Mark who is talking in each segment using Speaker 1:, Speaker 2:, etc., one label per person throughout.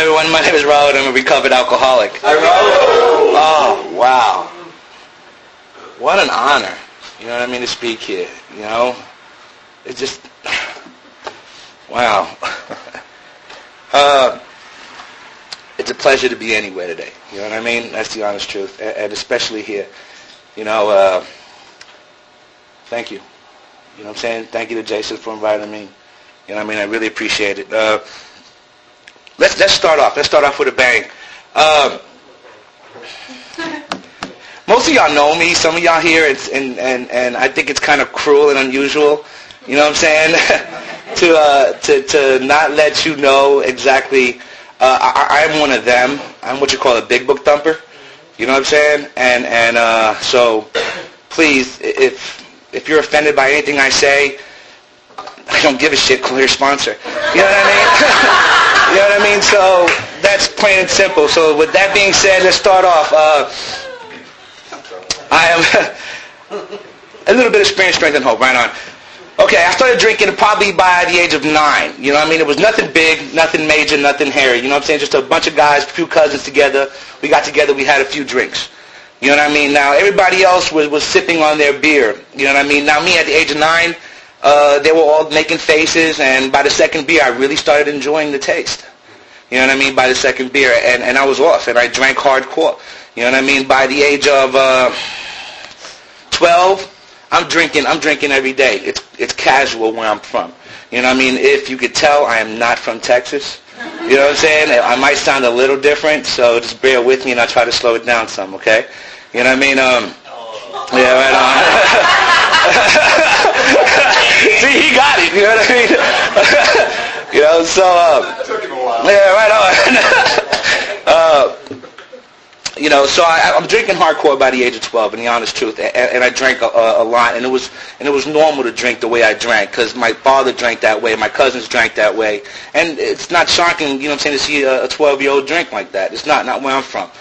Speaker 1: everyone. My name is Raul. I'm a recovered alcoholic.
Speaker 2: Hi, Raul.
Speaker 1: Oh, wow. What an honor, you know what I mean, to speak here, you know. It's just, wow. It's a pleasure to be anywhere today, you know what I mean? That's the honest truth, and especially here. You know, thank you. You know what I'm saying? Thank you to Jason for inviting me. You know what I mean? I really appreciate it. Let's start off. Let's start off with a bang. Most of y'all know me. Some of y'all here, and I think it's kind of cruel and unusual. You know what I'm saying? to not let you know exactly. I'm one of them. I'm what you call a big book thumper. You know what I'm saying? And so, please, if you're offended by anything I say, I don't give a shit. Call your sponsor. You know what I mean? You know what I mean? So that's plain and simple. So with that being said, let's start off. I am a little bit of experience, strength, and hope. Right on. Okay, I started drinking probably by the age of 9. You know what I mean? It was nothing big, nothing major, nothing hairy. You know what I'm saying? Just a bunch of guys, a few cousins together. We got together, we had a few drinks. You know what I mean? Now, everybody else was sipping on their beer. You know what I mean? Now, me at the age of 9, they were all making faces, and by the second beer, I really started enjoying the taste. You know what I mean? By the second beer, and I was off, and I drank hardcore. You know what I mean? By the age of 12, I'm drinking every day. It's casual where I'm from. You know what I mean? If you could tell, I am not from Texas. You know what I'm saying? I might sound a little different, so just bear with me, and I'll try to slow it down some, okay? You know what I mean? Yeah, right on. See, he got it. You know what I mean? You know, so
Speaker 2: Took him a while.
Speaker 1: yeah, right on. You know, so I'm drinking hardcore by the age of 12, in the honest truth, and I drank a lot, and it was normal to drink the way I drank, because my father drank that way, my cousins drank that way, and it's not shocking, you know what I'm saying, to see a 12-year-old drink like that. It's not where I'm from.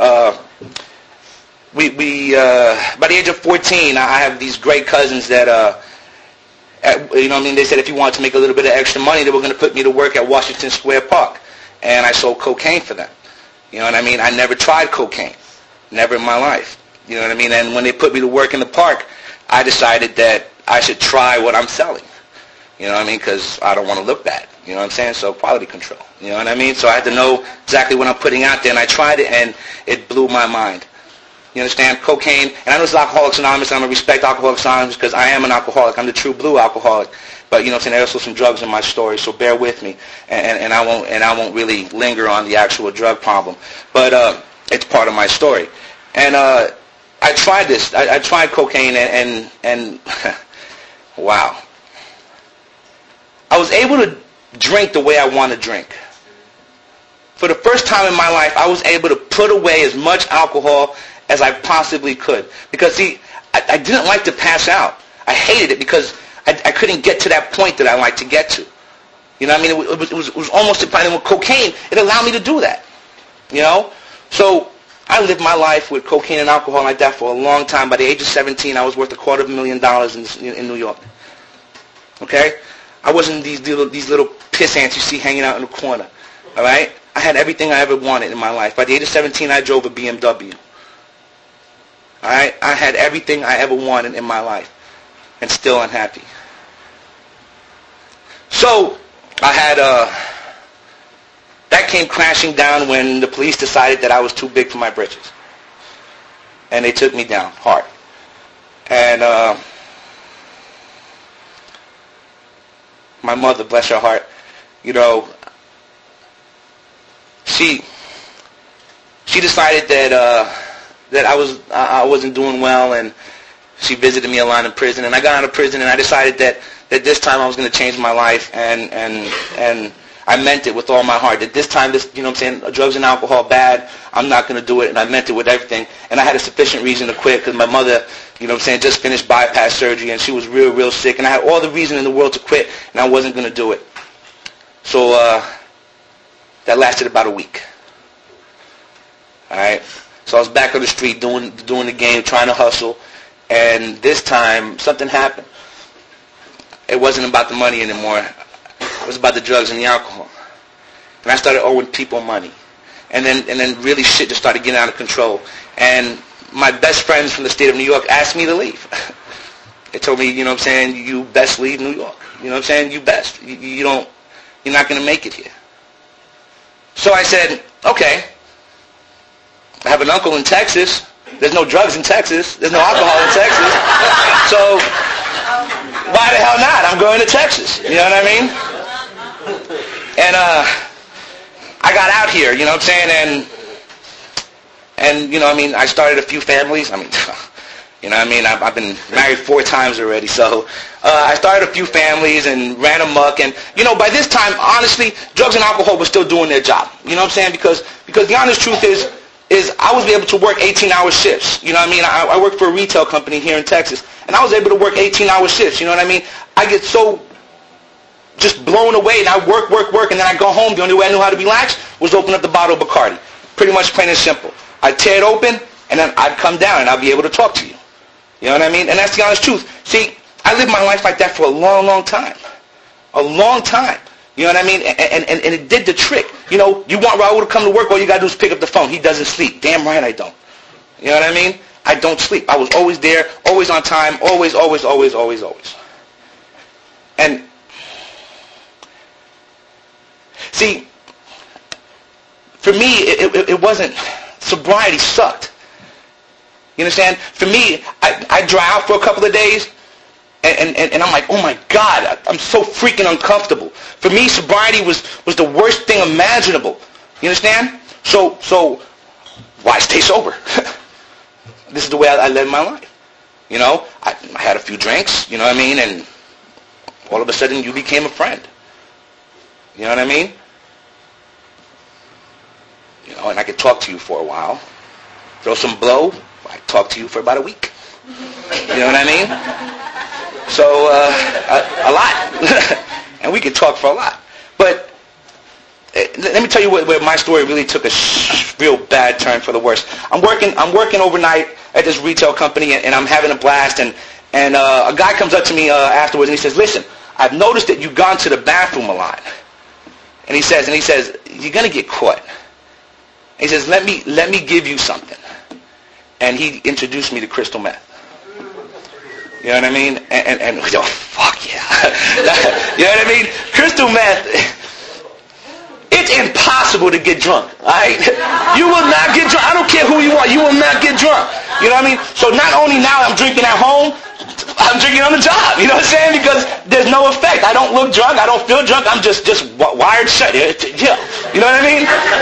Speaker 1: By the age of 14, I have these great cousins that, you know what I mean, they said if you wanted to make a little bit of extra money, they were going to put me to work at Washington Square Park, and I sold cocaine for them. You know what I mean? I never tried cocaine. Never in my life. You know what I mean? And when they put me to work in the park, I decided that I should try what I'm selling. You know what I mean? Because I don't want to look bad. You know what I'm saying? So quality control. You know what I mean? So I had to know exactly what I'm putting out there, and I tried it, and it blew my mind. You understand? Cocaine, and I know it's Alcoholics Anonymous, and I'm going to respect Alcoholics Anonymous because I am an alcoholic. I'm the true blue alcoholic. But you know what I'm saying, there's also some drugs in my story, so bear with me, and I won't really linger on the actual drug problem. But it's part of my story. And I tried this. I tried cocaine, and wow. I was able to drink the way I want to drink. For the first time in my life, I was able to put away as much alcohol as I possibly could. Because, see, I didn't like to pass out. I hated it because I couldn't get to that point that I like to get to. You know what I mean? It was almost impossible. With cocaine, it allowed me to do that. You know? So I lived my life with cocaine and alcohol like that for a long time. By the age of 17, I was worth $250,000 in New York. Okay? I wasn't these little piss ants you see hanging out in the corner. All right? I had everything I ever wanted in my life. By the age of 17, I drove a BMW. All right? I had everything I ever wanted in my life, and still unhappy. So I had that came crashing down when the police decided that I was too big for my britches, and they took me down hard. And my mother, bless her heart, you know, she decided that I wasn't doing well, and she visited me a lot in prison, and I got out of prison, and I decided that this time I was going to change my life, and I meant it with all my heart. That this time, you know what I'm saying, drugs and alcohol bad, I'm not going to do it, and I meant it with everything. And I had a sufficient reason to quit because my mother, you know what I'm saying, just finished bypass surgery, and she was real, real sick, and I had all the reason in the world to quit, and I wasn't going to do it. So that lasted about a week. All right? So I was back on the street doing the game, trying to hustle, and this time something happened. It wasn't about the money anymore. It was about the drugs and the alcohol. and I started owing people money. And then really shit just started getting out of control. And my best friends from the state of New York asked me to leave. They told me, you know what I'm saying, you best leave New York. You know what I'm saying? You best. You're not going to make it here. So I said, okay. I have an uncle in Texas. There's no drugs in Texas. There's no alcohol in Texas. So why the hell not? I'm going to Texas. You know what I mean? And I got out here, you know what I'm saying? And you know, I mean, I started a few families. I mean, you know what I mean? I've been married 4 times already. So I started a few families and ran amok. And, you know, by this time, honestly, drugs and alcohol were still doing their job. You know what I'm saying? Because the honest truth is I was able to work 18-hour shifts. You know what I mean? I work for a retail company here in Texas. And I was able to work 18-hour shifts. You know what I mean? I get so just blown away, and I work, and then I go home. The only way I knew how to relax was open up the bottle of Bacardi. Pretty much plain and simple. I'd tear it open, and then I'd come down, and I'd be able to talk to you. You know what I mean? And that's the honest truth. See, I lived my life like that for a long, long time. A long time. You know what I mean? And it did the trick. You know, you want Raul to come to work, all you got to do is pick up the phone. He doesn't sleep. Damn right I don't. You know what I mean? I don't sleep. I was always there, always on time, always. And see, for me, it wasn't, sobriety sucked. You understand? For me, I dry out for a couple of days, and I'm like, oh my God, I'm so freaking uncomfortable. For me, sobriety was the worst thing imaginable. You understand? So why stay sober? This is the way I live my life. You know, I had a few drinks, you know what I mean, and all of a sudden you became a friend. You know what I mean? You know, and I could talk to you for a while. Throw some blow, I talk to you for about a week. You know what I mean? So, a lot. And we could talk for a lot. But let me tell you where my story really took a real bad turn for the worse. I'm working overnight at this retail company, and I'm having a blast. And a guy comes up to me afterwards, and he says, listen, I've noticed that you've gone to the bathroom a lot. And he says, you're going to get caught. He says, let me give you something. And he introduced me to crystal meth. You know what I mean? And we go, fuck yeah. You know what I mean? Crystal meth, it's impossible to get drunk. All right? You will not get drunk. I don't care who you are. You will not get drunk. You know what I mean? So not only now I'm drinking at home, I'm drinking on the job. You know what I'm saying? Because there's no effect. I don't look drunk. I don't feel drunk. I'm just wired shut. Yeah. You know what I mean?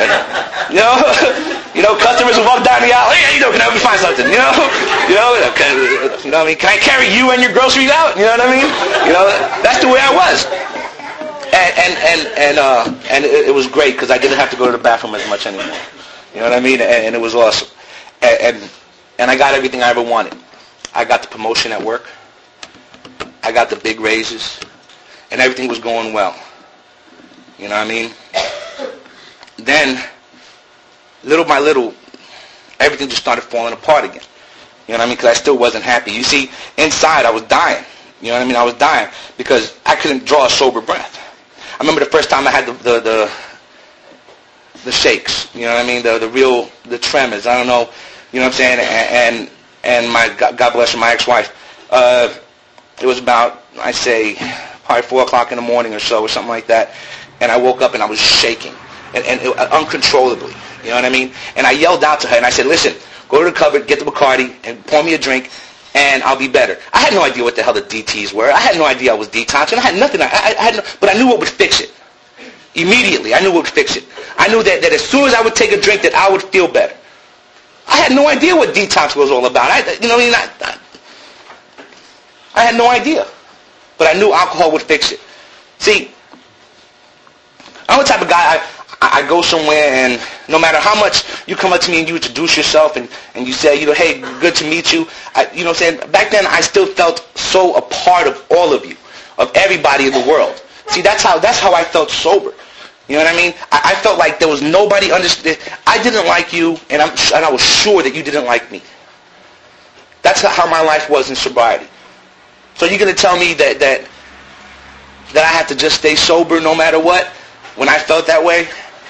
Speaker 1: You know, customers will walk down the aisle. Hey, how you doing? Can I help you find something? You know what I mean? Can I carry you and your groceries out? You know what I mean? You know, that's the way I was. And it was great because I didn't have to go to the bathroom as much anymore. You know what I mean? And it was awesome. And I got everything I ever wanted. I got the promotion at work. I got the big raises. And everything was going well. You know what I mean? Then, little by little, everything just started falling apart again. You know what I mean? Because I still wasn't happy. You see, inside I was dying. You know what I mean? I was dying because I couldn't draw a sober breath. I remember the first time I had the shakes. You know what I mean? The tremors. I don't know. You know what I'm saying? And my, God bless her, my ex-wife, it was about, I'd say, probably 4 o'clock in the morning or so, or something like that. And I woke up and I was shaking, uncontrollably. You know what I mean? And I yelled out to her and I said, listen, go to the cupboard, get the Bacardi, and pour me a drink, and I'll be better. I had no idea what the hell the DTs were. I had no idea I was detoxing. I had nothing. But I knew what would fix it. Immediately, I knew what would fix it. I knew that as soon as I would take a drink, that I would feel better. I had no idea what detox was all about. I had no idea. But I knew alcohol would fix it. See, I'm the type of guy, I go somewhere and no matter how much you come up to me and you introduce yourself and you say, you know, hey, good to meet you. You know what I'm saying? Back then I still felt so a part of all of you, of everybody in the world. See, that's how I felt sober. You know what I mean? I felt like there was nobody understood. I didn't like you, and I was sure that you didn't like me. That's how my life was in sobriety. So you're going to tell me that I have to just stay sober no matter what when I felt that way?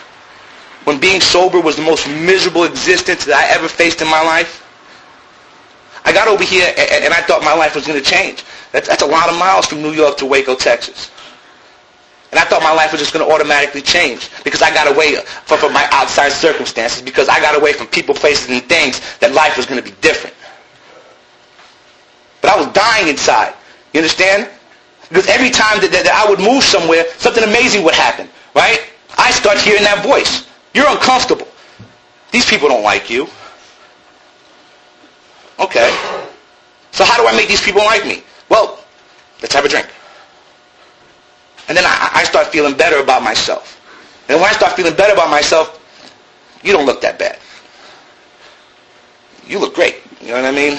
Speaker 1: when being sober was the most miserable existence that I ever faced in my life? I got over here and I thought my life was going to change. That's a lot of miles from New York to Waco, Texas. And I thought my life was just going to automatically change because I got away from my outside circumstances, because I got away from people, places, and things, that life was going to be different. But I was dying inside. You understand? Because every time that I would move somewhere, something amazing would happen, right? I start hearing that voice. You're uncomfortable. These people don't like you. Okay. So how do I make these people like me? Well, let's have a drink. And then I start feeling better about myself. And when I start feeling better about myself, you don't look that bad. You look great. You know what I mean?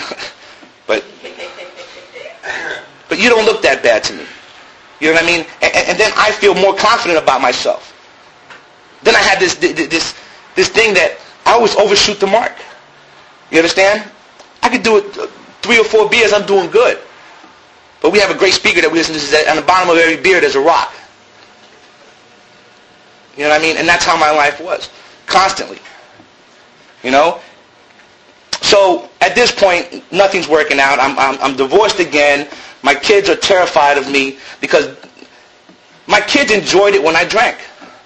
Speaker 1: But you don't look that bad to me. You know what I mean? And then I feel more confident about myself. Then I had this thing that I always overshoot the mark. You understand? I could do it 3 or 4 beers, I'm doing good. But we have a great speaker that we listen to says, on the bottom of every beer there's a rock. You know what I mean? And that's how my life was. Constantly. You know? So at this point, nothing's working out. I'm divorced again. My kids are terrified of me because my kids enjoyed it when I drank.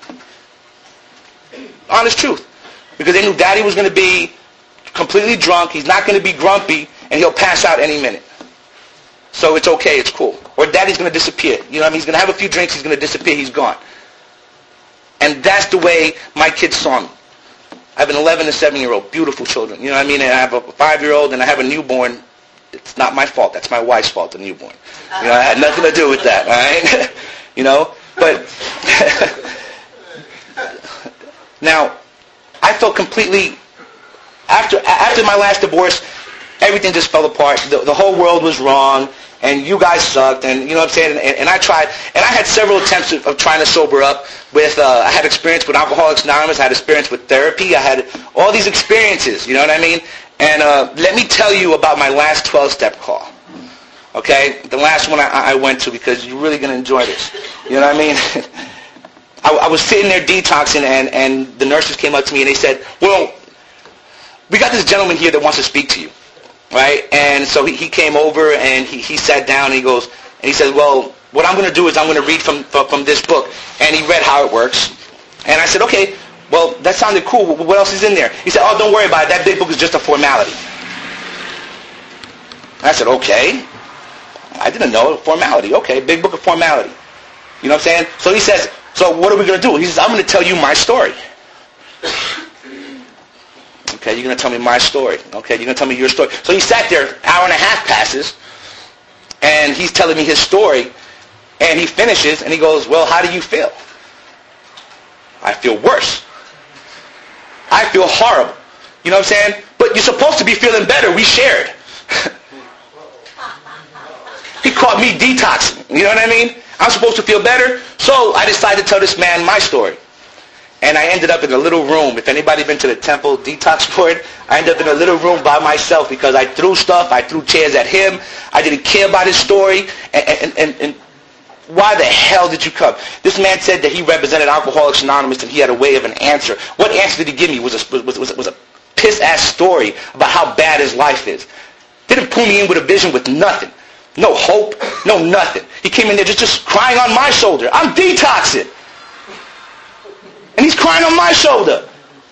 Speaker 1: Honest truth. Because they knew Daddy was going to be completely drunk. He's not going to be grumpy, and he'll pass out any minute. So it's okay. It's cool. Or Daddy's going to disappear. You know what I mean? He's going to have a few drinks. He's going to disappear. He's gone. And that's the way my kids saw me. I have an 11 and 7-year-old, beautiful children. You know what I mean? And I have a 5-year-old, and I have a newborn. It's not my fault. That's my wife's fault, the newborn. You know, I had nothing to do with that, all right? You know? But now, I felt completely, after my last divorce, everything just fell apart. The whole world was wrong, and you guys sucked, and you know what I'm saying? And I tried, and I had several attempts of trying to sober up with, I had experience with Alcoholics Anonymous, I had experience with therapy, I had all these experiences, you know what I mean? And let me tell you about my last 12-step call. Okay? The last one I went to, because you're really going to enjoy this. You know what I mean? I was sitting there detoxing, and the nurses came up to me and they said, well, we got this gentleman here that wants to speak to you. Right? And so he came over and he sat down and he goes, and he said, well, what I'm going to do is I'm going to read from this book. And he read how it works. And I said, okay, well, that sounded cool. What else is in there? He said, oh, don't worry about it. That big book is just a formality. I said, okay. I didn't know. Formality. Okay, big book of formality. You know what I'm saying? So he says, so what are we going to do? He says, I'm going to tell you my story. Okay, you're going to tell me my story. Okay, you're going to tell me your story. So he sat there, hour and a half passes, and he's telling me his story, and he finishes, and he goes, well, how do you feel? I feel worse. I feel horrible. You know what I'm saying? But you're supposed to be feeling better. We shared. He caught me detoxing. You know what I mean? I'm supposed to feel better. So I decided to tell this man my story. And I ended up in a little room. If anybody been to the temple detox board, I ended up in a little room by myself because I threw stuff. I threw chairs at him. I didn't care about his story. And why the hell did you come? This man said that he represented Alcoholics Anonymous and he had a way of an answer. What answer did he give me? Was a piss-ass story about how bad his life is. Didn't pull me in with a vision with nothing. No hope, no nothing. He came in there just crying on my shoulder. I'm detoxing. And he's crying on my shoulder.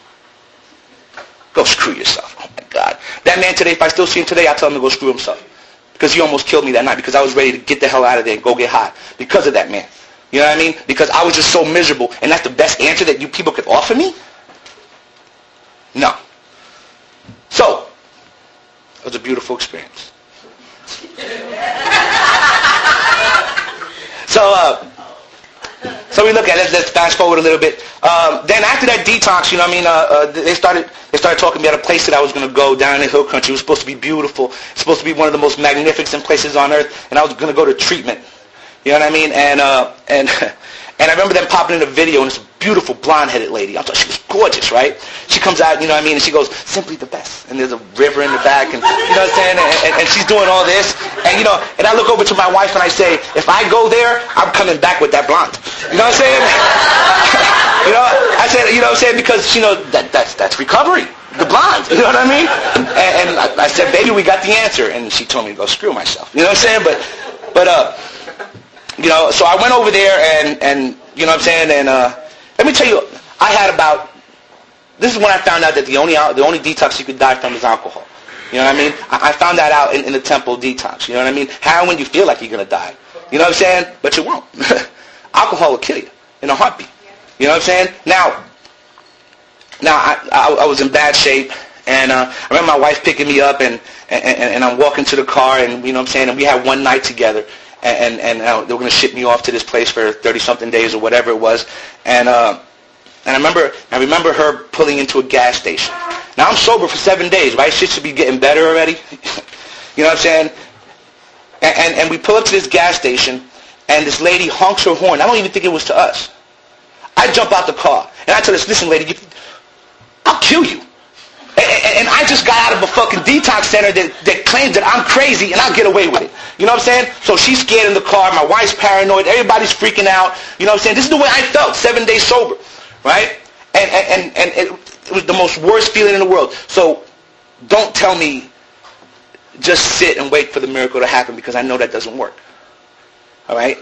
Speaker 1: Go screw yourself. Oh my God. That man today, if I still see him today, I'll tell him to go screw himself. Because he almost killed me that night because I was ready to get the hell out of there and go get high. Because of that man. You know what I mean? Because I was just so miserable. And that's the best answer that you people could offer me? No. So, it was a beautiful experience. So we look at it. Let's fast forward a little bit. Then after that detox, you know what I mean, they started talking about a place that I was going to go down in the hill country. It was supposed to be beautiful. It's supposed to be one of the most magnificent places on earth. And I was going to go to treatment. You know what I mean? And I remember them popping in a video, and this beautiful blonde-headed lady. I thought she was gorgeous, right? She comes out, you know what I mean, and she goes, simply the best. And there's a river in the back, and you know what I'm saying? And she's doing all this. And, you know, and I look over to my wife, and I say, if I go there, I'm coming back with that blonde. You know what I'm saying? I said, you know what I'm saying? Because, that's recovery. The blonde, you know what I mean? And I said, baby, we got the answer. And she told me to go screw myself. You know what I'm saying? But so I went over there and you know what I'm saying? And let me tell you, this is when I found out that the only detox you could die from is alcohol. You know what I mean? I found that out in the temple detox. You know what I mean? Heroin, you feel like you're going to die. You know what I'm saying? But you won't. Alcohol will kill you in a heartbeat. You know what I'm saying? Now I was in bad shape, and I remember my wife picking me up, and I'm walking to the car, and you know what I'm saying? And we had one night together, and they were going to ship me off to this place for 30-something days or whatever it was, and I remember her pulling into a gas station. Now I'm sober for 7 days, right? Shit should be getting better already. You know what I'm saying? And we pull up to this gas station, and this lady honks her horn. I don't even think it was to us. I jump out the car, and I tell this, listen, lady, I'll kill you. And I just got out of a fucking detox center that claims that I'm crazy, and I'll get away with it. You know what I'm saying? So she's scared in the car. My wife's paranoid. Everybody's freaking out. You know what I'm saying? This is the way I felt, 7 days sober. Right? And it was the most worst feeling in the world. So don't tell me just sit and wait for the miracle to happen, because I know that doesn't work. All right?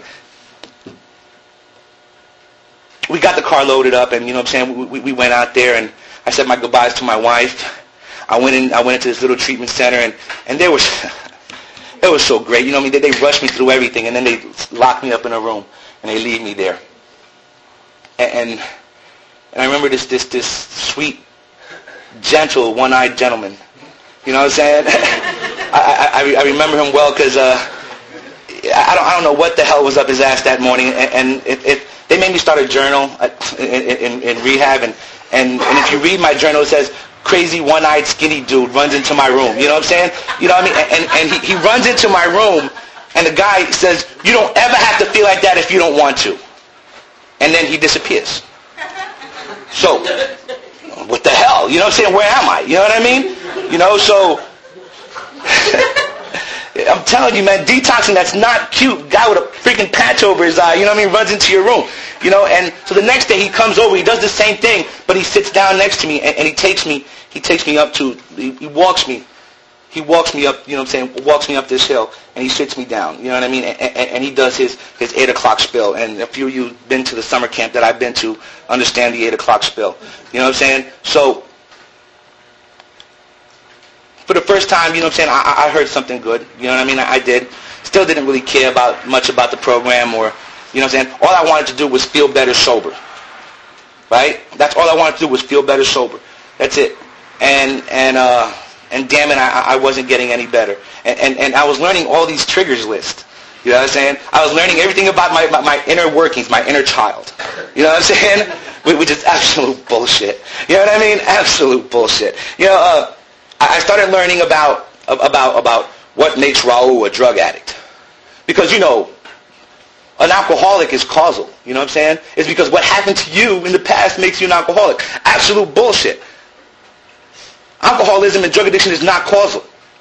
Speaker 1: We got the car loaded up, and you know what I'm saying, we went out there, and I said my goodbyes to my wife. I went into this little treatment center, and it was so great. You know what I mean? They rushed me through everything, and then they locked me up in a room, and they leave me there. And I remember this sweet, gentle, one-eyed gentleman. You know what I'm saying? I remember him well, because I don't know what the hell was up his ass that morning, and they made me start a journal in rehab, and if you read my journal, it says, crazy one-eyed skinny dude runs into my room. You know what I'm saying? You know what I mean? And he runs into my room, and the guy says, you don't ever have to feel like that if you don't want to. And then he disappears. So, what the hell? You know what I'm saying? Where am I? You know what I mean? So I'm telling you, man, detoxing, that's not cute. Guy with a freaking patch over his eye, you know what I mean, runs into your room. And so the next day he comes over, he does the same thing, but he sits down next to me, and he takes me up to, he walks me up, you know what I'm saying, walks me up this hill, and he sits me down, you know what I mean, and he does his 8 o'clock spill, and a few of you been to the summer camp that I've been to understand the 8 o'clock spill, you know what I'm saying. So for the first time, you know what I'm saying, I heard something good, you know what I mean, I did. Still didn't really care much about the program, or, you know what I'm saying, all I wanted to do was feel better sober, right? That's all I wanted to do was feel better sober. That's it. And damn it, I wasn't getting any better. And I was learning all these triggers lists. You know what I'm saying? I was learning everything about my inner workings, my inner child. You know what I'm saying? Which is absolute bullshit. You know what I mean? Absolute bullshit. I started learning about what makes Raul a drug addict. Because, an alcoholic is causal. You know what I'm saying? It's because what happened to you in the past makes you an alcoholic. Absolute bullshit. Alcoholism and drug addiction is not causal.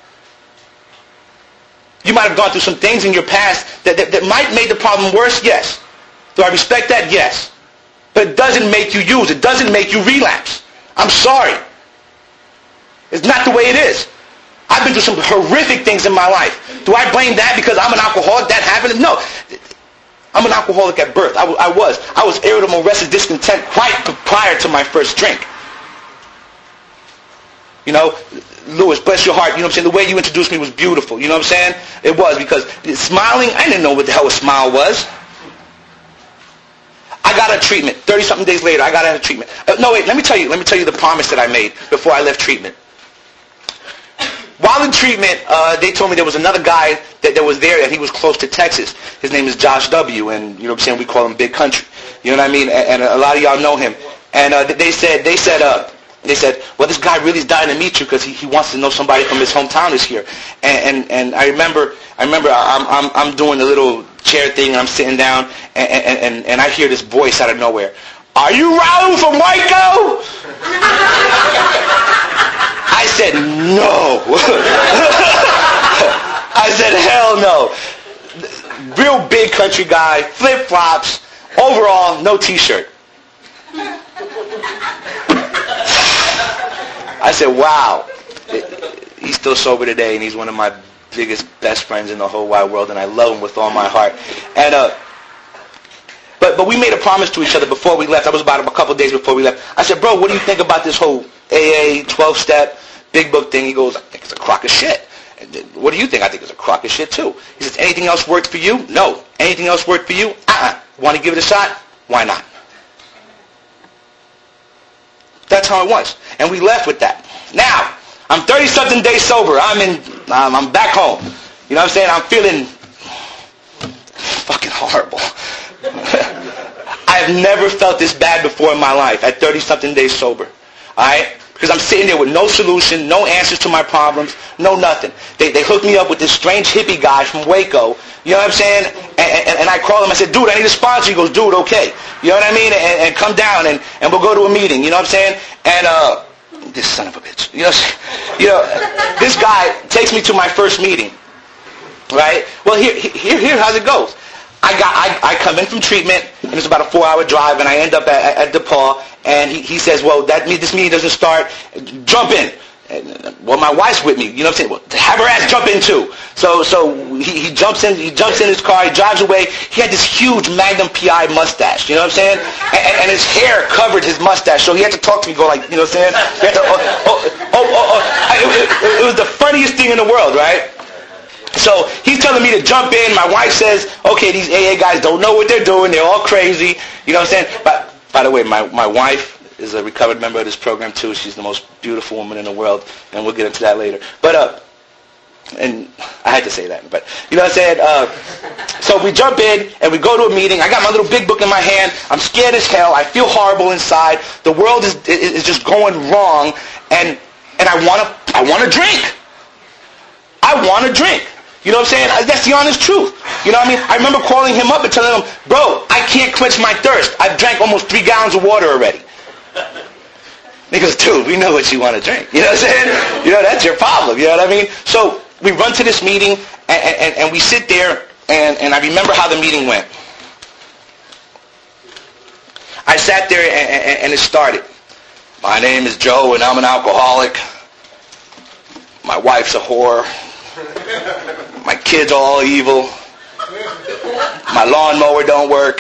Speaker 1: You might have gone through some things in your past that might make the problem worse, yes. Do I respect that? Yes. But it doesn't make you use. It doesn't make you relapse. I'm sorry. It's not the way it is. I've been through some horrific things in my life. Do I blame that because I'm an alcoholic? That happened? No. I'm an alcoholic at birth. I was irritable, restless, discontent quite prior to my first drink. Louis, bless your heart, you know what I'm saying? The way you introduced me was beautiful, you know what I'm saying? It was, because smiling, I didn't know what the hell a smile was. I got a treatment. 30-something days later, I got out of treatment. No, wait, let me tell you the promise that I made before I left treatment. While in treatment, they told me there was another guy that was there, and he was close to Texas. His name is Josh W., and you know what I'm saying, we call him Big Country. You know what I mean? And a lot of y'all know him. And they said, well, this guy really is dying to meet you because he wants to know somebody from his hometown is here. And I remember I'm doing the little chair thing, and I'm sitting down, and I hear this voice out of nowhere. Are you Raul from Waco? I said, no. I said, hell no. Real Big Country guy, flip-flops, overall, no T-shirt. I said, wow. He's still sober today, and he's one of my biggest, best friends in the whole wide world, and I love him with all my heart. And but we made a promise to each other before we left. That was about a couple of days before we left. I said, bro, what do you think about this whole AA 12-step big book thing? He goes, I think it's a crock of shit. What do you think? I think it's a crock of shit too. He says, anything else worked for you? No. Anything else worked for you? Want to give it a shot? Why not? That's how it was. And we left with that. Now, I'm 30-something days sober. I'm back home. You know what I'm saying? I'm feeling fucking horrible. I've never felt this bad before in my life at 30-something days sober. All right? Because I'm sitting there with no solution, no answers to my problems, no nothing. They hooked me up with this strange hippie guy from Waco. You know what I'm saying? And I called him. I said, dude, I need a sponsor. He goes, dude, okay. You know what I mean? And come down and we'll go to a meeting. You know what I'm saying? And this son of a bitch. You know, this guy takes me to my first meeting. Right? Well, here how's it goes. I come in from treatment, and it's about a 4-hour drive, and I end up at DePaul, and he says, well, this meeting doesn't start. Jump in. And, well, my wife's with me. You know what I'm saying? Well, have her ass jump in too. So he jumps in. He jumps in his car. He drives away. He had this huge Magnum PI mustache. You know what I'm saying? And his hair covered his mustache. So he had to talk to me, go like, you know what I'm saying? He had to, It was the funniest thing in the world, right? So he's telling me to jump in. My wife says, okay, these AA guys don't know what they're doing. They're all crazy. You know what I'm saying? But by the way, my wife is a recovered member of this program too. She's the most beautiful woman in the world, and we'll get into that later. But and I had to say that. But you know what I'm saying? So we jump in and we go to a meeting. I got my little big book in my hand. I'm scared as hell. I feel horrible inside. The world is just going wrong, and I want to drink. I want to drink. You know what I'm saying? That's the honest truth. You know what I mean? I remember calling him up and telling him, bro, I can't quench my thirst. I've drank almost 3 gallons of water already. He goes, dude, we know what you want to drink. You know what I'm saying? You know, that's your problem. You know what I mean? So we run to this meeting, and we sit there, and I remember how the meeting went. I sat there, and it started. My name is Joe, and I'm an alcoholic. My wife's a whore. My kids are all evil. My lawnmower don't work.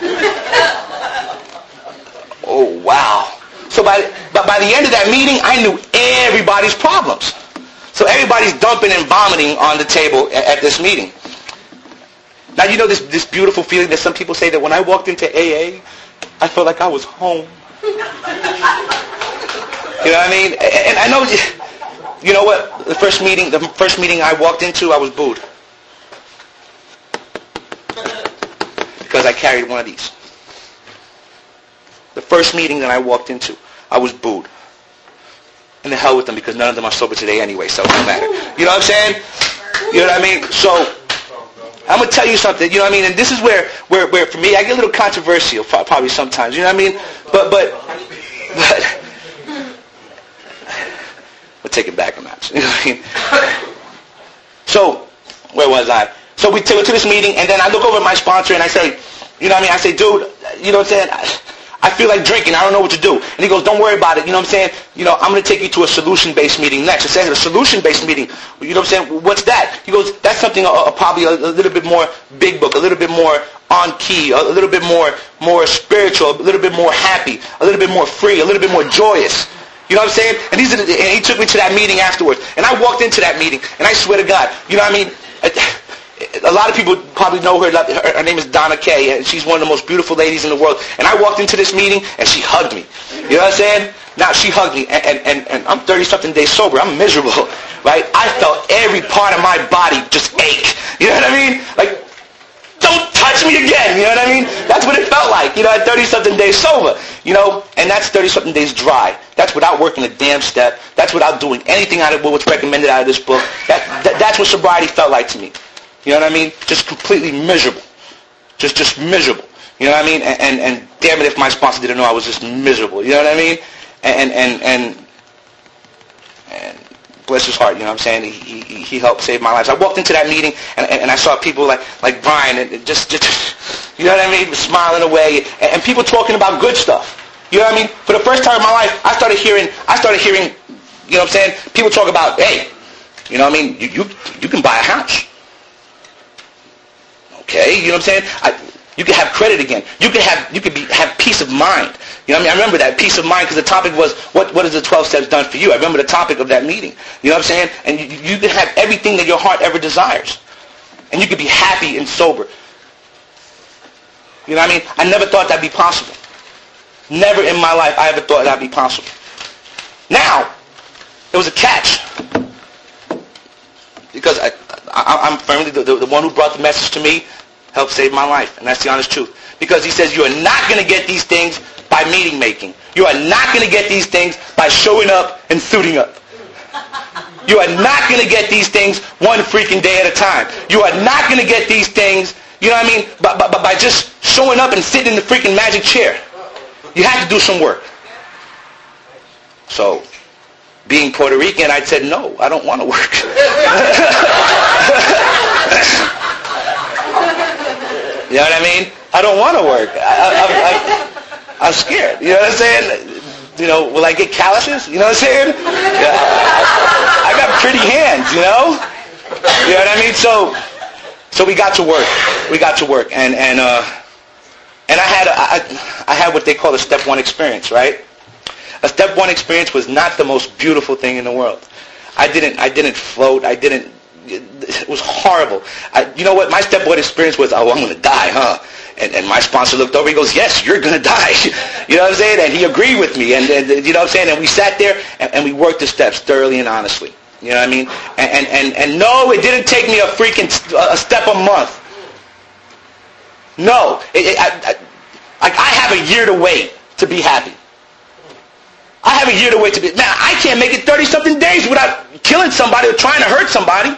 Speaker 1: Oh, wow. So by the end of that meeting, I knew everybody's problems. So everybody's dumping and vomiting on the table at this meeting. Now, you know this beautiful feeling that some people say that when I walked into AA, I felt like I was home. You know what I mean? And I know... You know what? The first meeting I walked into, I was booed. Because I carried one of these. The first meeting that I walked into, I was booed. And the hell with them, because none of them are sober today anyway, so it doesn't matter. You know what I'm saying? You know what I mean? So, I'm going to tell you something, you know what I mean? And this is where for me, I get a little controversial probably sometimes, you know what I mean? But we'll take it back a notch. You know what I mean? So, where was I? So we took to this meeting, and then I look over at my sponsor, and I say, you know what I mean? I say, dude, you know what I'm saying? I feel like drinking. I don't know what to do. And he goes, don't worry about it. You know what I'm saying? You know, I'm going to take you to a solution-based meeting next. I said, a solution-based meeting. You know what I'm saying? What's that? He goes, that's something probably a little bit more big book, a little bit more on key, a little bit more spiritual, a little bit more happy, a little bit more free, a little bit more joyous. You know what I'm saying? And he took me to that meeting afterwards. And I walked into that meeting, and I swear to God, you know what I mean? A lot of people probably know her. Her name is Donna Kay, and she's one of the most beautiful ladies in the world. And I walked into this meeting, and she hugged me. You know what I'm saying? Now, she hugged me, and I'm 30-something days sober. I'm miserable, right? I felt every part of my body just ache. You know what I mean? Like, don't touch me again. You know what I mean? That's what it felt like, you know, at 30-something days sober. You know, and that's 30-something days dry. That's without working a damn step. That's without doing anything out of what's recommended out of this book. That's what sobriety felt like to me. You know what I mean? Just completely miserable. Just miserable. You know what I mean? And damn it if my sponsor didn't know I was just miserable. You know what I mean? And bless his heart, you know what I'm saying? He helped save my life. So I walked into that meeting, and I saw people like Brian, and just you know what I mean, smiling away, and people talking about good stuff. You know what I mean? For the first time in my life, I started hearing, you know what I'm saying? People talk about, hey, you know what I mean? You can buy a house. Okay, you know what I'm saying? You can have credit again. You can have peace of mind. You know what I mean? I remember that peace of mind because the topic was, what has the 12 steps done for you? I remember the topic of that meeting. You know what I'm saying? And you can have everything that your heart ever desires. And you can be happy and sober. You know what I mean? I never thought that'd be possible. Never in my life I ever thought that'd be possible. Now, there was a catch. Because I'm firmly, the one who brought the message to me helped save my life. And that's the honest truth. Because he says you are not going to get these things by meeting making. You are not going to get these things by showing up and suiting up. You are not going to get these things one freaking day at a time. You are not going to get these things, you know what I mean, by just showing up and sitting in the freaking magic chair. You have to do some work. So, being Puerto Rican, I said, no, I don't want to work. You know what I mean? I don't want to work. I'm scared. You know what I'm saying? You know, will I get calluses? You know what I'm saying? Yeah, I got pretty hands, you know? You know what I mean? So we got to work. We got to work. And I had what they call a step one experience, right? A step one experience was not the most beautiful thing in the world. I didn't float. It was horrible. You know what? My step one experience was, oh, I'm going to die, huh? And my sponsor looked over. He goes, yes, you're going to die. You know what I'm saying? And he agreed with me. And you know what I'm saying? And we sat there and we worked the steps thoroughly and honestly. You know what I mean? And no, it didn't take me a step a month. No. I have a year to wait to be happy. I have a year to wait to be... Man, I can't make it 30-something days without killing somebody or trying to hurt somebody.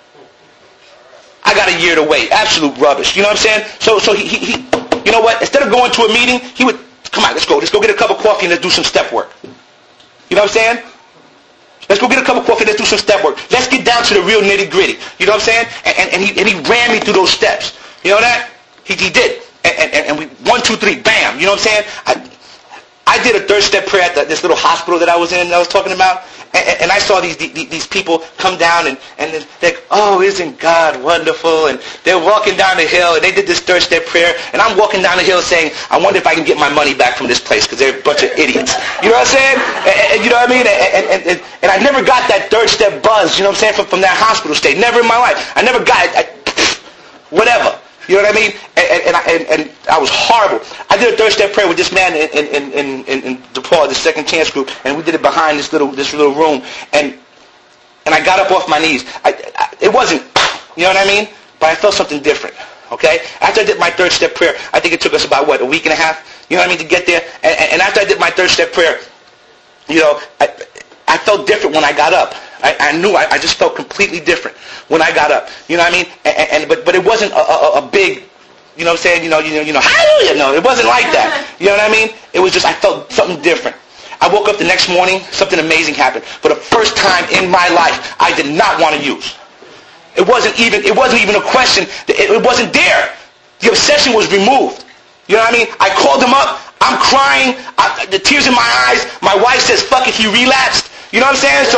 Speaker 1: I got a year to wait. Absolute rubbish. You know what I'm saying? So he you know what? Instead of going to a meeting, he would, come on, let's go get a cup of coffee and let's do some step work. You know what I'm saying? Let's go get a cup of coffee and let's do some step work. Let's get down to the real nitty-gritty. You know what I'm saying? And he ran me through those steps. You know that? He did. And we, 1, 2, 3, bam. You know what I'm saying? I did a third step prayer at this little hospital that I was in, that I was talking about, and I saw these people come down and they're like, oh, isn't God wonderful? And they're walking down the hill, and they did this third step prayer, and I'm walking down the hill saying, I wonder if I can get my money back from this place, because they're a bunch of idiots. You know what I'm saying? And you know what I mean? And I never got that third step buzz, you know what I'm saying, from that hospital stay. Never in my life. I never got it. Whatever. You know what I mean? And I was horrible. I did a third step prayer with this man in DePaul, the Second Chance group, and we did it behind this little room. And I got up off my knees. It wasn't, you know what I mean? But I felt something different. Okay? After I did my third step prayer, I think it took us about, a week and a half? You know what I mean, to get there? And after I did my third step prayer, you know, I felt different when I got up. I knew I just felt completely different when I got up. You know what I mean? But it wasn't a big, you know what I'm saying? You know, hallelujah. No, it wasn't like that. You know what I mean? It was just I felt something different. I woke up the next morning, something amazing happened. For the first time in my life, I did not want to use. It wasn't even a question. It wasn't there. The obsession was removed. You know what I mean? I called him up. I'm crying. The tears in my eyes. My wife says, fuck it, he relapsed. You know what I'm saying? So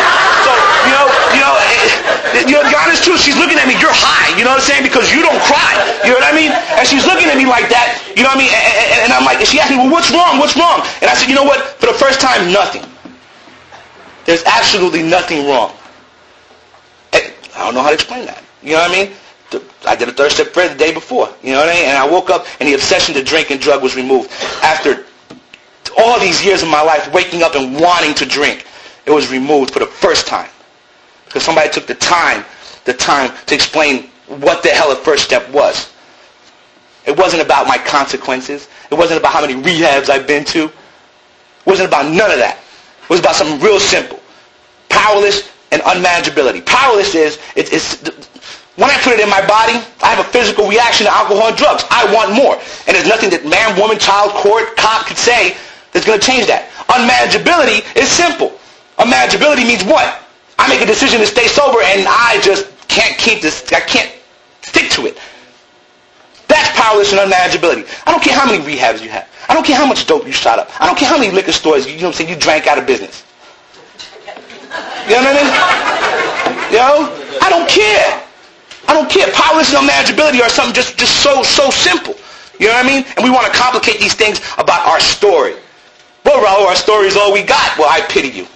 Speaker 1: the honest truth, she's looking at me, you're high, you know what I'm saying? Because you don't cry. You know what I mean? And she's looking at me like that, you know what I mean? And I'm like, and she asked me, well, what's wrong? What's wrong? And I said, you know what? For the first time, nothing. There's absolutely nothing wrong. I don't know how to explain that. You know what I mean? I did a third step prayer the day before. You know what I mean? And I woke up and the obsession to drink and drug was removed. After all these years of my life waking up and wanting to drink, it was removed for the first time. Because somebody took the time to explain what the hell a first step was. It wasn't about my consequences. It wasn't about how many rehabs I've been to. It wasn't about none of that. It was about something real simple. Powerless and unmanageability. Powerless is, when I put it in my body, I have a physical reaction to alcohol and drugs. I want more. And there's nothing that man, woman, child, court, cop could say that's going to change that. Unmanageability is simple. Unmanageability means what? I make a decision to stay sober and I just can't keep this, I can't stick to it. That's powerless and unmanageability. I don't care how many rehabs you have. I don't care how much dope you shot up. I don't care how many liquor stores you drank out of business. You know what I mean? You know? I don't care. I don't care. Powerless and unmanageability are something just so simple. You know what I mean? And we want to complicate these things about our story. Well, Raul, our story is all we got. Well, I pity you.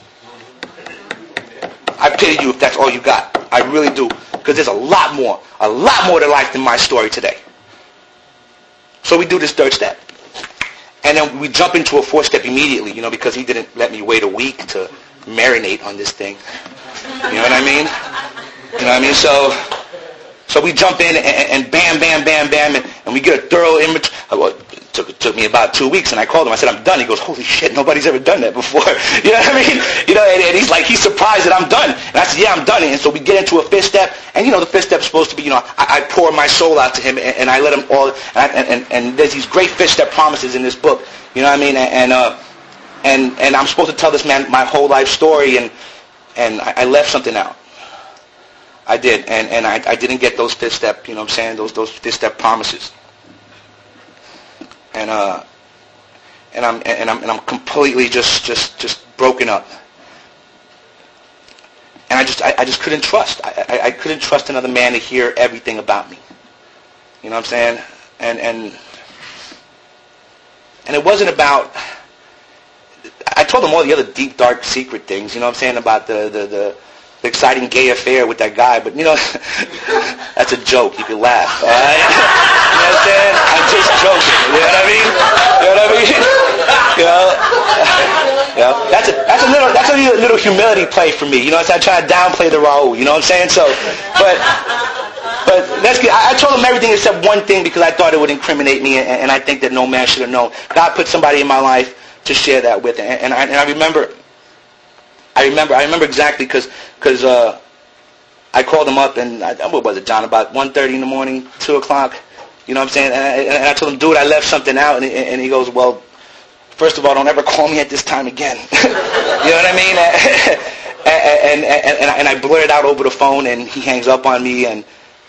Speaker 1: I pity you if that's all you got. I really do. Because there's a lot more to life than my story today. So we do this third step. And then we jump into a fourth step immediately, because he didn't let me wait a week to marinate on this thing. You know what I mean? You know what I mean? So we jump in and bam, and we get a thorough image. Well, it took me about 2 weeks, and I called him. I said, I'm done. He goes, holy shit, nobody's ever done that before. You know what I mean? And he's surprised that I'm done. And I said, yeah, I'm done. And so we get into a fifth step, and the fifth step is supposed to be, I pour my soul out to him, and I let him all, and there's these great fifth step promises in this book. You know what I mean? And I'm supposed to tell this man my whole life story, and I left something out. I did, and I didn't get those fifth step, those fifth step promises. And I'm completely just broken up. And I just couldn't trust. I couldn't trust another man to hear everything about me. You know what I'm saying? And it wasn't about. I told him all the other deep, dark, secret things. You know what I'm saying, about the exciting gay affair with that guy, but that's a joke. You can laugh. All right? You know what I'm saying? I'm just joking. You know what I mean? That's a little humility play for me. I try to downplay the Raul. You know what I'm saying? So, but that's good. I told him everything except one thing because I thought it would incriminate me, and I think that no man should have known. God put somebody in my life to share that with, and I remember exactly because I called him up, and what was it, John? About 1:30 in the morning, 2 o'clock. You know what I'm saying? And I told him, dude, I left something out, and he goes, well, first of all, don't ever call me at this time again. You know what I mean? And I blurted out over the phone, and he hangs up on me, and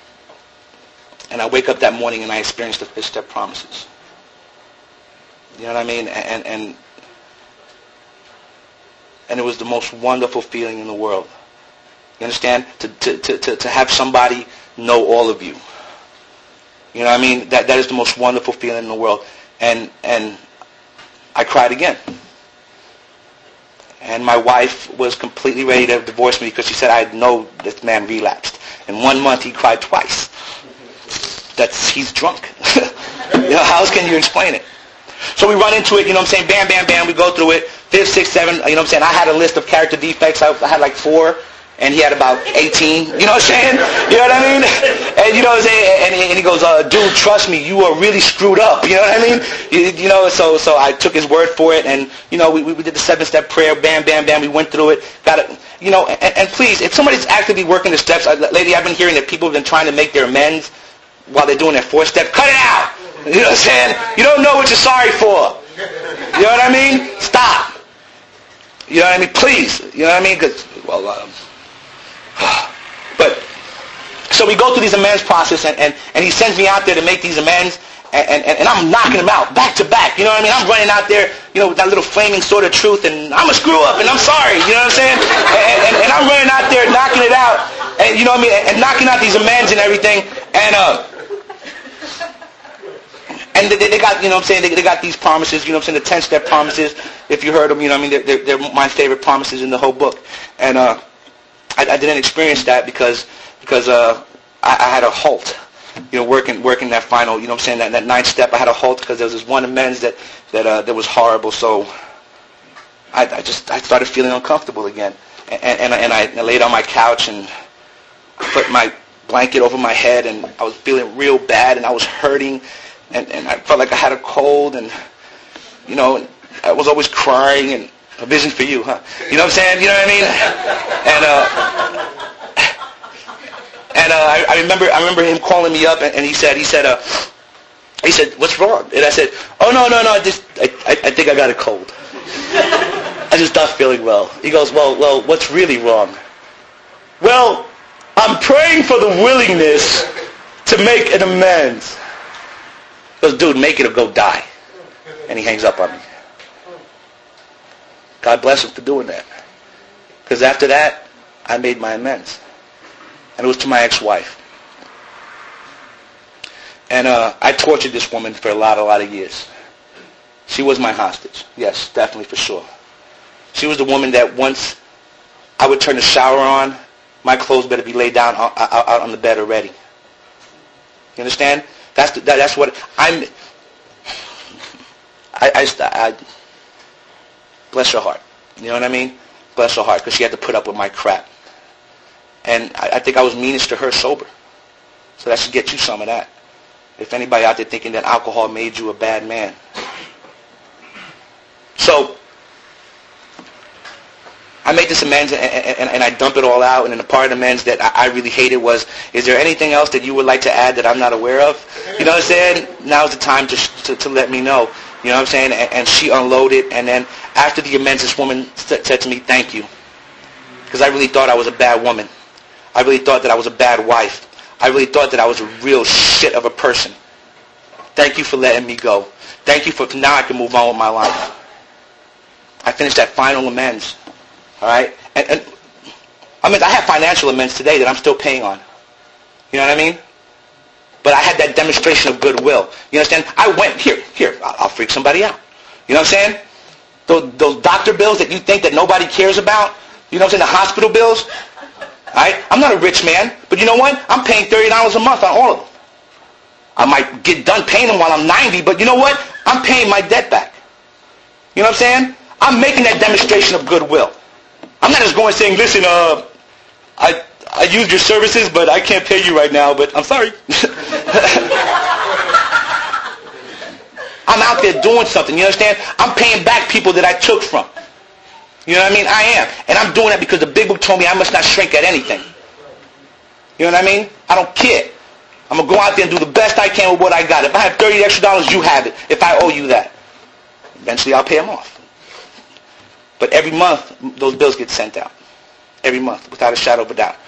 Speaker 1: I wake up that morning, and I experience the fifth step promises. You know what I mean? And it was the most wonderful feeling in the world. You understand? To have somebody know all of you. You know what I mean? That is the most wonderful feeling in the world. And I cried again. And my wife was completely ready to divorce me because she said, I know this man relapsed. In 1 month, he cried twice. He's drunk. How else can you explain it? So we run into it, you know what I'm saying? Bam, bam, bam. We go through it. 5, 6, 7, you know what I'm saying? I had a list of character defects. I had like 4, and he had about 18. You know what I'm saying? You know what I mean? And you know what I'm saying? And he goes, dude, trust me, you are really screwed up. You know what I mean? So I took his word for it, and we did the 7-step prayer. Bam, bam, bam. We went through it. Got it. And please, if somebody's actively working the steps, lady, I've been hearing that people have been trying to make their amends while they're doing their 4-step. Cut it out. You know what I'm saying? You don't know what you're sorry for. You know what I mean? Stop. You know what I mean? Please. You know what I mean? But so we go through these amends process, and he sends me out there to make these amends, and I'm knocking them out back to back. You know what I mean? I'm running out there, with that little flaming sword of truth, and I'm a screw up, and I'm sorry. You know what I'm saying? And I'm running out there knocking it out, and you know what I mean? And knocking out these amends and everything, and they got, you know what I'm saying, they got these promises, you know what I'm saying, the 10-step promises, if you heard them, you know what I mean, they're my favorite promises in the whole book. And I didn't experience that because I had a halt, working that final, you know what I'm saying, that 9th step. I had a halt because there was this one amends that was horrible. So I started feeling uncomfortable again. And I laid on my couch and put my blanket over my head, and I was feeling real bad, and I was hurting. And I felt like I had a cold, and, I was always crying, and a vision for you, huh? You know what I'm saying? You know what I mean? And I remember him calling me up, and he said, what's wrong? And I said, oh, no, I think I got a cold. I just not feeling well. He goes, well, what's really wrong? Well, I'm praying for the willingness to make an amends. Goes, dude, make it or go die. And he hangs up on me. God bless him for doing that. Because after that, I made my amends. And it was to my ex-wife. And I tortured this woman for a lot of years. She was my hostage. Yes, definitely, for sure. She was the woman that once I would turn the shower on, my clothes better be laid down out on the bed already. You understand? That's what I'm... I bless her heart. You know what I mean? Bless her heart, because she had to put up with my crap. And I think I was meanest to her sober. So that should get you some of that. If anybody out there thinking that alcohol made you a bad man. So, I made this amends and I dump it all out. And then the part of the amends that I really hated was, is there anything else that you would like to add that I'm not aware of? You know what I'm saying? Now's the time to let me know. You know what I'm saying? And she unloaded. And then after the amends, this woman said to me, thank you. Because I really thought I was a bad woman. I really thought that I was a bad wife. I really thought that I was a real shit of a person. Thank you for letting me go. Thank you for, now I can move on with my life. I finished that final amends. All right? And I mean, I have financial amends today that I'm still paying on. You know what I mean? But I had that demonstration of goodwill. You understand? I went, here, I'll freak somebody out. You know what I'm saying? Those doctor bills that you think that nobody cares about, you know what I'm saying, the hospital bills. All right? I'm not a rich man, but you know what? I'm paying $30 a month on all of them. I might get done paying them while I'm 90, but you know what? I'm paying my debt back. You know what I'm saying? I'm making that demonstration of goodwill. I'm not just going saying, listen, I used your services, but I can't pay you right now, but I'm sorry. I'm out there doing something, you understand? I'm paying back people that I took from. You know what I mean? I am. And I'm doing that because the big book told me I must not shrink at anything. You know what I mean? I don't care. I'm going to go out there and do the best I can with what I got. If I have $30 extra, you have it. If I owe you that. Eventually I'll pay them off. But every month, those bills get sent out. Every month, without a shadow of a doubt.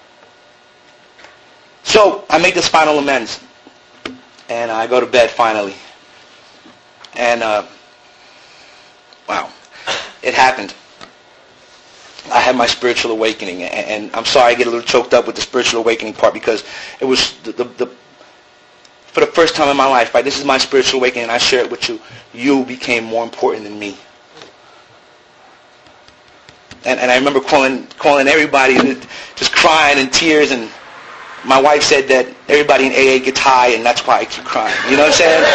Speaker 1: So, I make this final amends. And I go to bed finally. And, wow. It happened. I had my spiritual awakening. And I'm sorry I get a little choked up with the spiritual awakening part, because it was for the first time in my life, right? This is my spiritual awakening, and I share it with you. You became more important than me. And I remember calling everybody, just crying in tears, and my wife said that everybody in AA gets high, and that's why I keep crying. You know what I'm saying?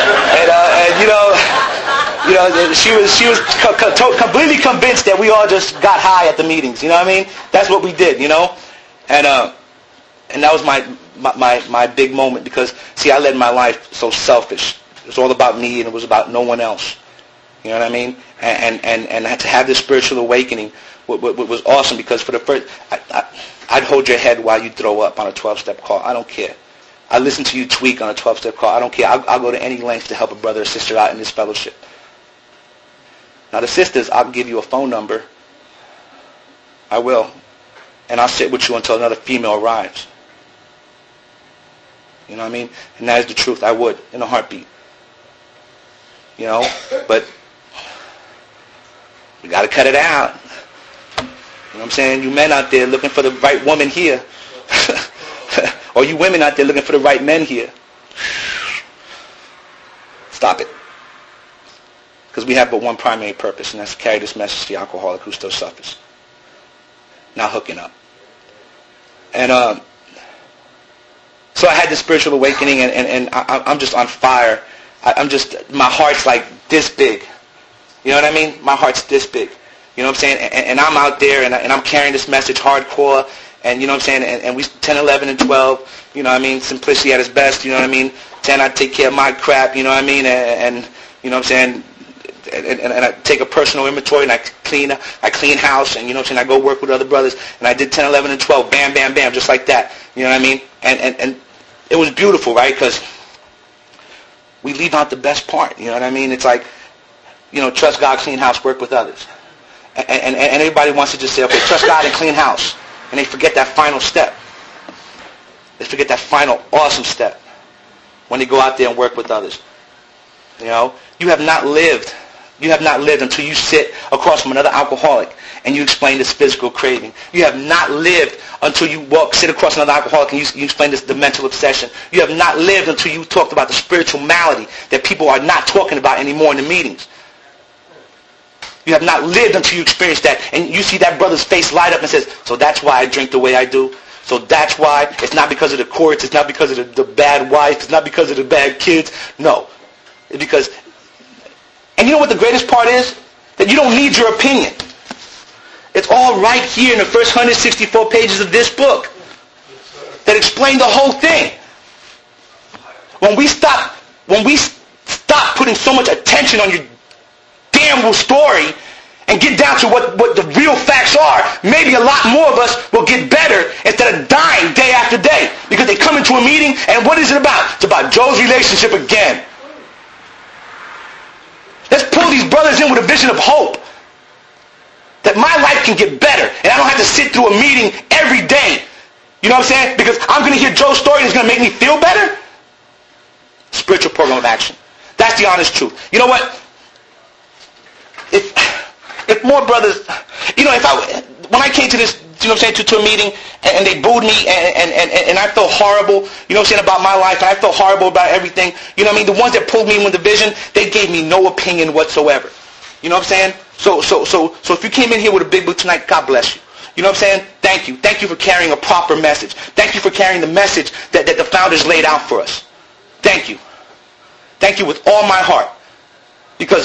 Speaker 1: And she was completely convinced that we all just got high at the meetings. You know what I mean? That's what we did. You know, and that was my big moment, because see, I led my life so selfish. It was all about me, and it was about no one else. You know what I mean? And to have this spiritual awakening was awesome, because for the first, I'd hold your head while you throw up on a 12-step call. I don't care. I listen to you tweak on a 12-step call. I don't care. I'll go to any length to help a brother or sister out in this fellowship. Now the sisters, I'll give you a phone number. I will. And I'll sit with you until another female arrives. You know what I mean? And that is the truth. I would, in a heartbeat. You know? But we got to cut it out. You know what I'm saying? You men out there looking for the right woman here. Or you women out there looking for the right men here. Stop it. Because we have but one primary purpose, and that's to carry this message to the alcoholic who still suffers. Not hooking up. And so I had this spiritual awakening, and I'm just on fire. My heart's like this big. You know what I mean? My heart's this big. You know what I'm saying? And I'm out there, and I'm carrying this message hardcore, and you know what I'm saying? And we 10, 11, and 12, you know what I mean? Simplicity at its best, you know what I mean? 10, I take care of my crap, you know what I mean? And you know what I'm saying? And I take a personal inventory, and I clean house, and you know what I'm saying? I go work with other brothers, and I did 10, 11, and 12, bam, bam, bam, just like that. You know what I mean? And it was beautiful, right? Because we leave out the best part, you know what I mean? It's like, you know, trust God, clean house, work with others. And everybody wants to just say, okay, trust God and clean house. And they forget that final step. They forget that final awesome step when they go out there and work with others. You know, you have not lived. You have not lived until you sit across from another alcoholic and you explain this physical craving. You have not lived until you sit across another alcoholic and you explain the mental obsession. You have not lived until you talked about the spiritual malady that people are not talking about anymore in the meetings. You have not lived until you experience that. And you see that brother's face light up and says, so that's why I drink the way I do. So that's why. It's not because of the courts. It's not because of the bad wife. It's not because of the bad kids. No. It's because... And you know what the greatest part is? That you don't need your opinion. It's all right here in the first 164 pages of this book that explain the whole thing. When we stop putting so much attention on your damn story and get down to what the real facts are, maybe a lot more of us will get better instead of dying day after day. Because they come into a meeting and what is it about? It's about Joe's relationship again. Let's pull these brothers in with a vision of hope. That my life can get better. And I don't have to sit through a meeting every day. You know what I'm saying? Because I'm going to hear Joe's story and it's going to make me feel better. Spiritual program of action. That's the honest truth. You know what? If more brothers... You know, when I came to this, you know what I'm saying, to a meeting and they booed me and I felt horrible, you know what I'm saying, about my life, and I felt horrible about everything. You know what I mean? The ones that pulled me in with the vision, they gave me no opinion whatsoever. You know what I'm saying? So if you came in here with a big book tonight, God bless you. You know what I'm saying? Thank you. Thank you for carrying a proper message. Thank you for carrying the message that the founders laid out for us. Thank you. Thank you with all my heart. Because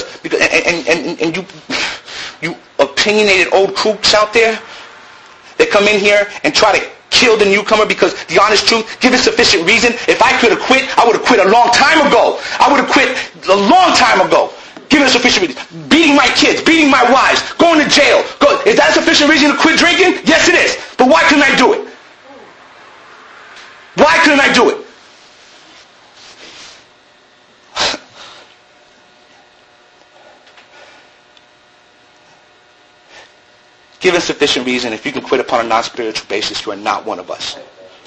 Speaker 1: you opinionated old crooks out there that come in here and try to kill the newcomer because the honest truth, give it sufficient reason. If I could have quit, I would have quit a long time ago. I would have quit a long time ago. Give it a sufficient reason. Beating my kids, beating my wives, going to jail. Is that a sufficient reason to quit drinking? Yes, it is. But why couldn't I do it? Why couldn't I do it? Give us sufficient reason. If you can quit upon a non-spiritual basis, you are not one of us.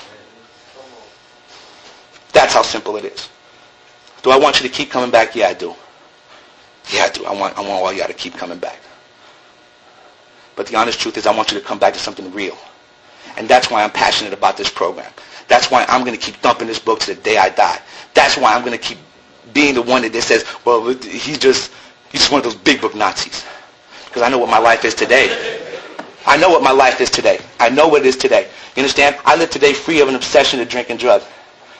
Speaker 1: That's how simple it is. Do I want you to keep coming back? Yeah, I do. Yeah, I do. I want all y'all to keep coming back. But the honest truth is I want you to come back to something real. And that's why I'm passionate about this program. That's why I'm going to keep thumping this book to the day I die. That's why I'm going to keep being the one that says, well, he's just one of those big book Nazis. Because I know what my life is today. I know what my life is today. I know what it is today. You understand? I live today free of an obsession to drink and drugs.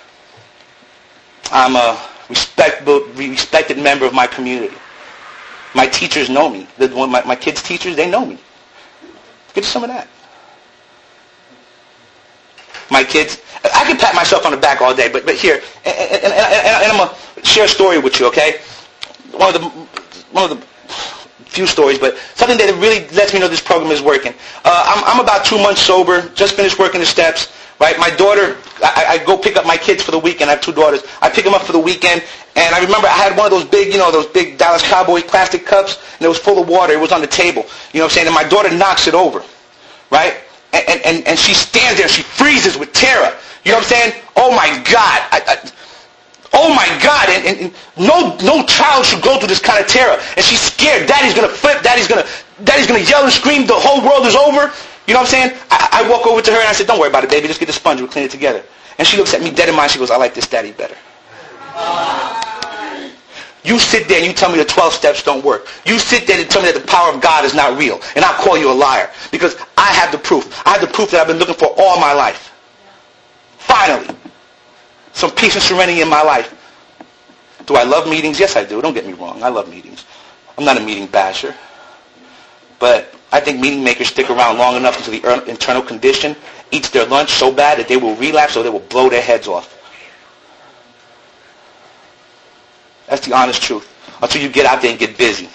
Speaker 1: I'm a respected member of my community. My teachers know me. My kids' teachers, they know me. Get some of that. My kids, I can pat myself on the back all day, but here, and I'm going to share a story with you, okay? One of the few stories, but something that really lets me know this program is working. I'm about 2 months sober, just finished working the steps, right? My daughter, I go pick up my kids for the weekend. I have 2 daughters. I pick them up for the weekend, and I remember I had one of those big Dallas Cowboys plastic cups, and it was full of water. It was on the table, you know what I'm saying? And my daughter knocks it over, right? And she stands there, she freezes with terror. You know what I'm saying? Oh my God. Oh my God, and no child should go through this kind of terror. And she's scared. Daddy's going to flip. Daddy's going to yell and scream. The whole world is over. You know what I'm saying? I walk over to her and I said, don't worry about it, baby. Just get the sponge. We'll clean it together. And she looks at me dead in mind. She goes, I like this daddy better. You sit there and you tell me the 12 steps don't work. You sit there and tell me that the power of God is not real. And I'll call you a liar. Because I have the proof. I have the proof that I've been looking for all my life. Finally. Some peace and serenity in my life. Do I love meetings? Yes, I do. Don't get me wrong. I love meetings. I'm not a meeting basher. But I think meeting makers stick around long enough until the internal condition eats their lunch so bad that they will relapse or they will blow their heads off. That's the honest truth. Until you get out there and get busy.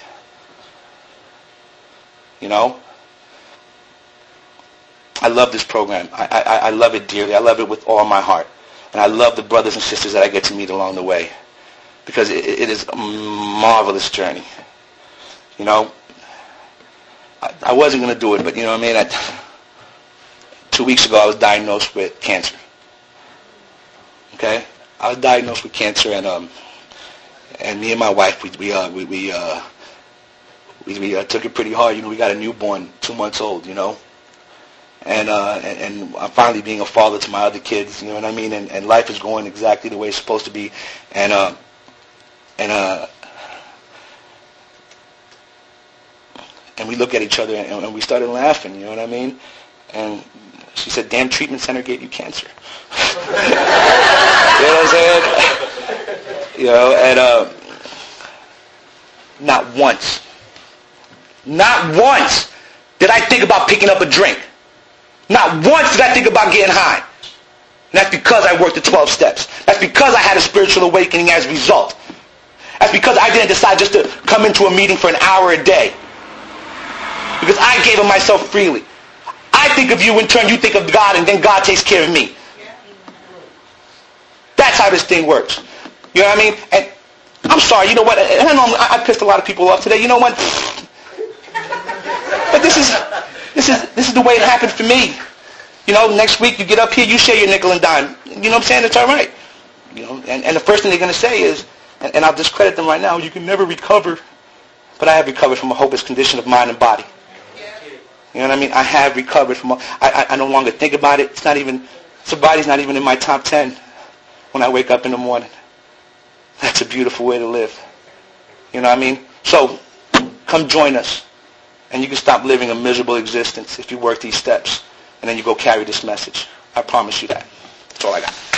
Speaker 1: You know? I love this program. I love it dearly. I love it with all my heart. And I love the brothers and sisters that I get to meet along the way. Because it is a marvelous journey. You know, I wasn't going to do it, but you know what I mean? 2 weeks ago I was diagnosed with cancer. Okay? I was diagnosed with cancer and And me and my wife, we took it pretty hard. We got a newborn, 2 months old, And I'm finally being a father to my other kids, you know what I mean? And life is going exactly the way it's supposed to be. And we look at each other and we started laughing, you know what I mean? And she said, "Damn treatment center gave you cancer." You know what I'm saying? And not once did I think about picking up a drink. Not once did I think about getting high. And that's because I worked the 12 steps. That's because I had a spiritual awakening as a result. That's because I didn't decide just to come into a meeting for an hour a day. Because I gave of myself freely. I think of you, in turn you think of God, and then God takes care of me. That's how this thing works. You know what I mean? And I'm sorry, you know what? And I know I pissed a lot of people off today. You know what? But this is the way it happened for me. Next week you get up here, you share your nickel and dime. You know what I'm saying? It's all right. And the first thing they're going to say is, and I'll discredit them right now, you can never recover. But I have recovered from a hopeless condition of mind and body. You know what I mean? I have recovered from. I no longer think about it. Sobriety's not even in my top 10 when I wake up in the morning. That's a beautiful way to live. You know what I mean? So, come join us. And you can stop living a miserable existence if you work these steps. And then you go carry this message. I promise you that. That's all I got.